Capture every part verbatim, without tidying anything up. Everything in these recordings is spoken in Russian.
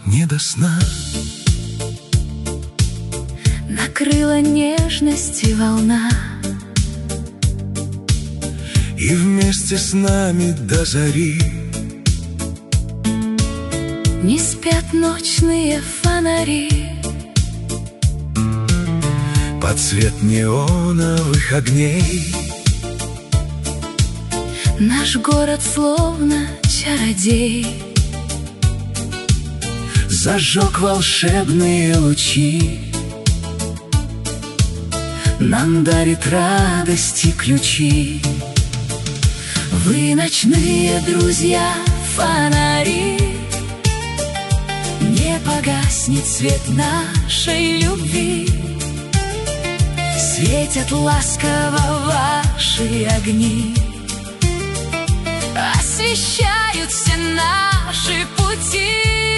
не до сна. Накрыла нежности волна, и вместе с нами до зари не спят ночные фонари. под цвет неоновых огней наш город словно чародей зажег волшебные лучи, нам дарит радости ключи. Вы, ночные друзья, фонари, не погаснет свет нашей любви. Светят ласково ваши огни, освещают все наши пути.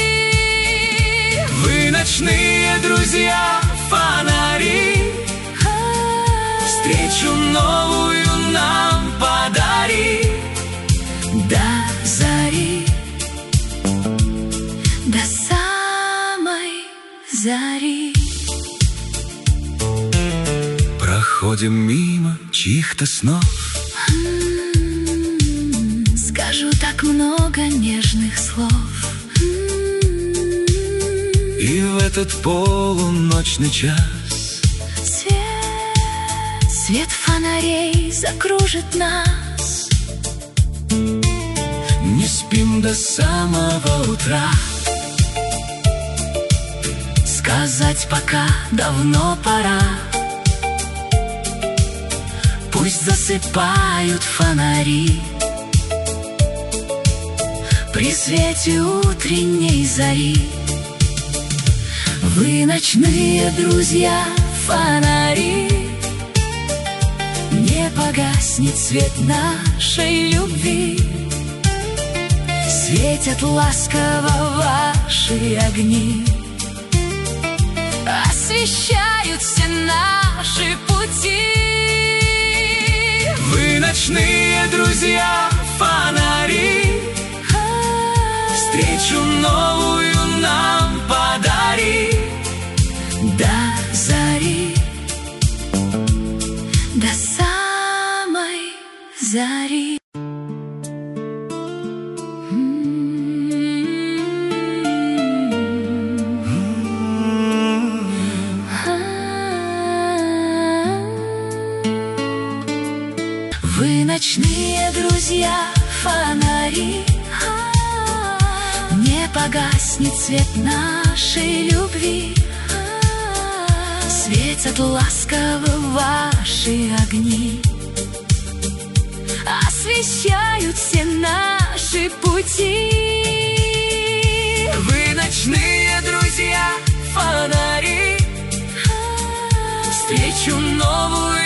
Вы, ночные друзья, фонари, встречу новую нам подари. До зари, до самой зари. Проходим мимо чьих-то снов, М-м-м, скажу так много нежных слов. М-м-м, и в этот полуночный час свет, свет фонарей закружит нас. не спим до самого утра. Сказать пока давно пора. Пусть засыпают фонари при свете утренней зари. Вы, ночные друзья, фонари, не погаснет свет нашей любви. Светят ласково ваши огни, освещают все наши пути. Вы, ночные друзья, фонари, встречу новую нам подари. До зари, до самой зари. Вы, ночные друзья, фонари, не погаснет свет нашей любви. Светят ласково ваши огни, освещают все наши пути. Вы, ночные друзья, фонари, Встречу встречу новую